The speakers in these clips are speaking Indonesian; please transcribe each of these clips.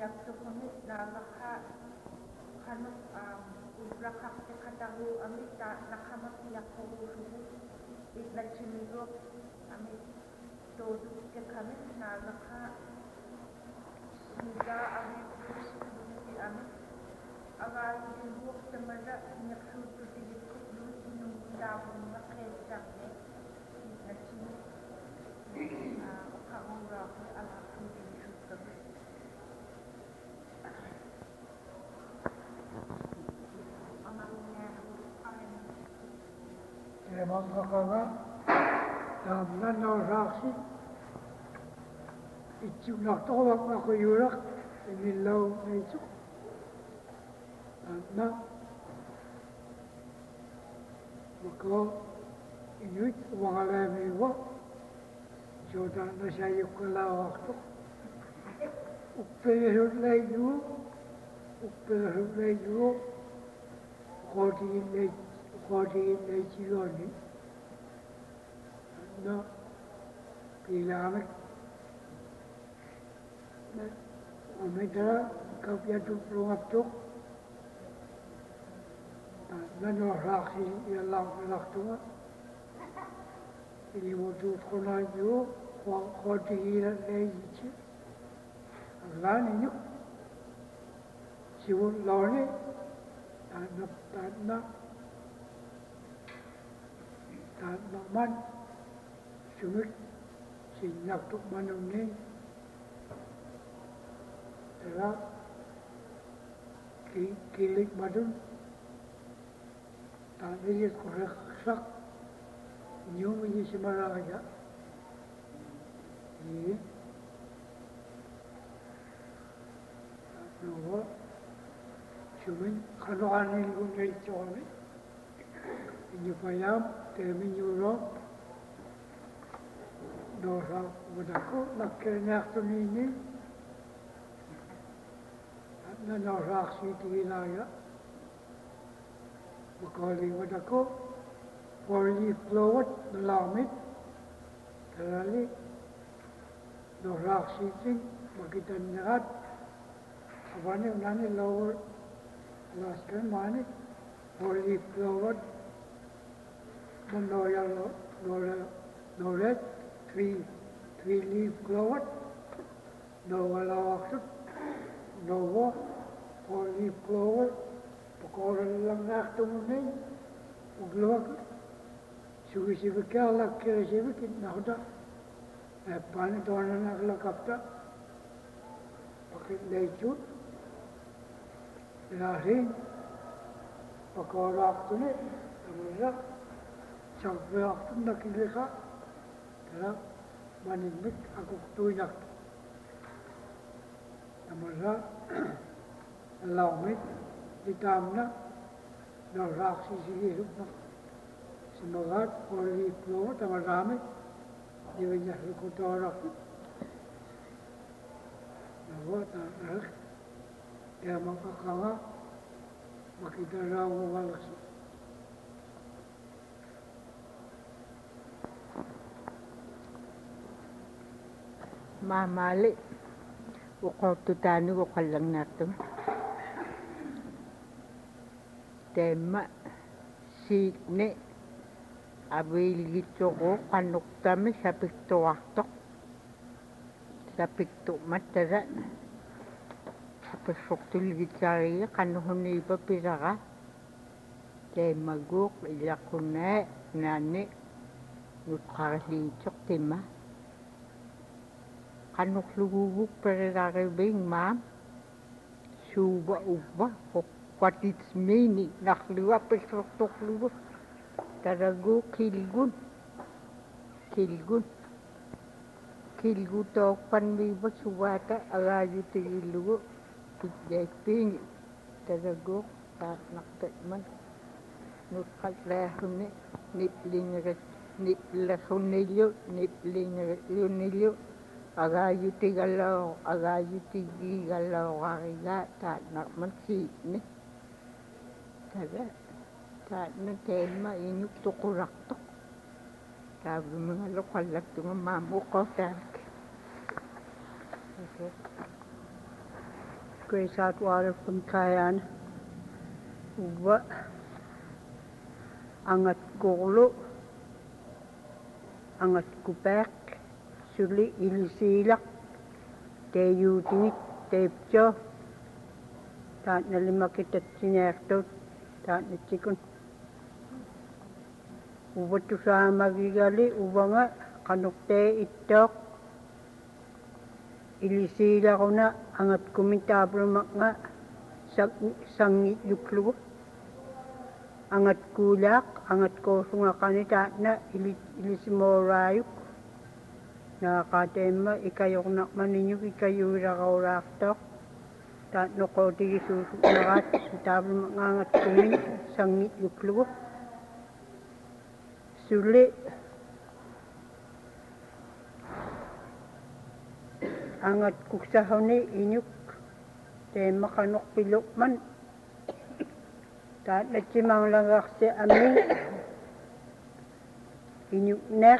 yaktukuni nalakha kanuk ibrakak te katagu amita nakamaki yakogu suhu itlachimigo amit todo te kami nalakha suda amit amit agal dibuk temada nyaksu tutilipuk dulu inung dabung makai sakne itlachimi kamura ala kudi sutabi Mangkakaga dalam nauraksi itu nak tolak aku yurak ini lau itu na maka ini wangalami wa jodoh nasayuk kalau waktu upehur lagi Kodi legioni no kailangan na umida kapya duplong na no raksi yalang laktunga ili mo tu kona yo kodi legi lani yo siwon lani na man sumit sinyak tuk manung ni telah kilik madun tak boleh korek sak nyum ini semara aja ini no sumit kalau ane gunai cawai ini payam kami nyuruh dosa budaku nakkernya ini na nauraksi wilayah makali budaku poli flowet melamit terali nauraksi ting makita nyarat apa ni nani lower laskan mani poli flowet no red, three leaf clover, no alawakut, no walk, 4 leaf clover, pakoran lang naktumunay, uglawak, sugisibikya, lakirasibikit, nakda, panitonan naglakapta, pakit lechut, lahin, pakorak tunay, tamarak, sampai waktu nak ilaka, kalau manimik aku tuinak, namanya lawmit ditamna, nauraksi sihiruk nak, semoga poli flow tamarami, diwinya lukutorak, nawa tanak, dia makakawa, makita rawa walaksu. Mamali ukotu tani ukalang nato tema sikne abilito ko kanuktami sa piktuaktok sa piktumatara sa pasoktul gitsariya kanuhuni pa piraka tema guk ilakune nani nutkaritok tema kanuk lugubuk peraribing mam suba uba what it's meaning nakluwa pesoktok lubu tarago kilgun tok panbiba suwata agayu tigilugo kitjeping tarago tak naktetman nutkatlehune niplingret agayu tigalaw kariga tak nakman sitne taga tak na tema inuk tukuraktok sabi mga lokalak tunga mamu ko tak Grace Atwater from Kayan. Uwa. Angat Golo. Angat Kupek. Suli Ilisilak. Te Yutingit. Te Pjo. Taat na lima kita sinertot. Taat na chikun. Uwa tu sa magigali. Uwa nga. Kanukte itok. Ilisila ko na angat kumintabro nga sangit yuklo. Angat kulak, angat koso nga kanita na ilisimorayuk. Nakakatema, ikayok na maninyo, ikayo irakaw-raktok. Tatno ko tigi susuk na kat, itabro nga angat kumin, sangit yuklo. Suli. Angat kuksahoni inyuk te makanok pilokman taat na cimang langak se amin inyuk nek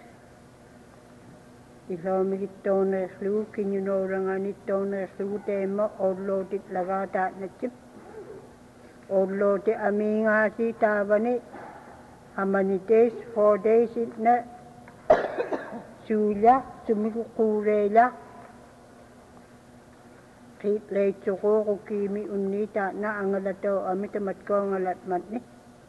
ilamigit toner lu kinyunorangani toner lu tema orlotit laga taat na cip orloti amingasi tabani amanites 4 days na suya sumikukurela Kit lay tsoko ko kimi unni ta na ang alato amitamat ko ang alatmat ni.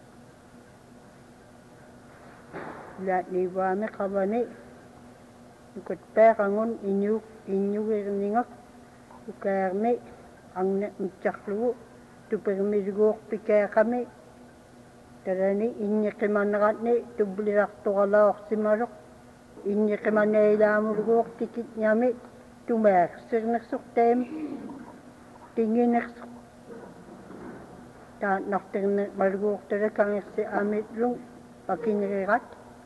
Lat ni wame kabani. Ikot pa kangon inyu irningak. Ukarni ang mtsaklu. Tupirmidgok pika kami. Tarani inyakimanrat ni tublirak to kalawak simarok. Inyakimanailamurgok tikit nyami. Tumer sirnaksuk tem tingineksuk ta naktirne marguk tere kang se amit lung pakinrigat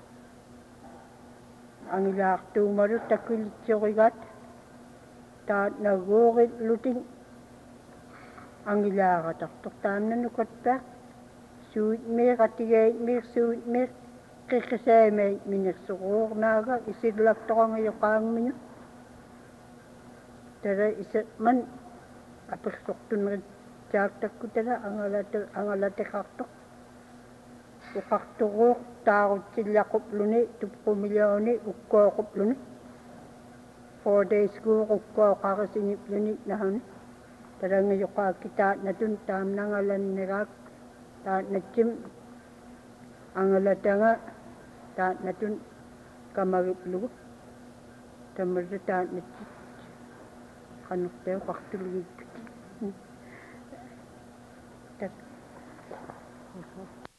ang ilak tumaru takil tsorigat ta nagogit luting ang ilakat taktam na nukot pa suit mir katigay mir suit mir kikisay may mineksuk naga isidlak to kang yukang minyo Tara isa man apasok tun nagjaktak ko tara ang alate kaktok. Ukaktok takot sila kupluni tupumilyaoni ukko kupluni. 4 days ko ukko kakasinipluni na han. Tara ngayon kita na dun tam na ngalan nirak. Taat na chim ang alate nga taat na dun kamariplu. Tamarita taat na chim. Kanok tayo kaktulig.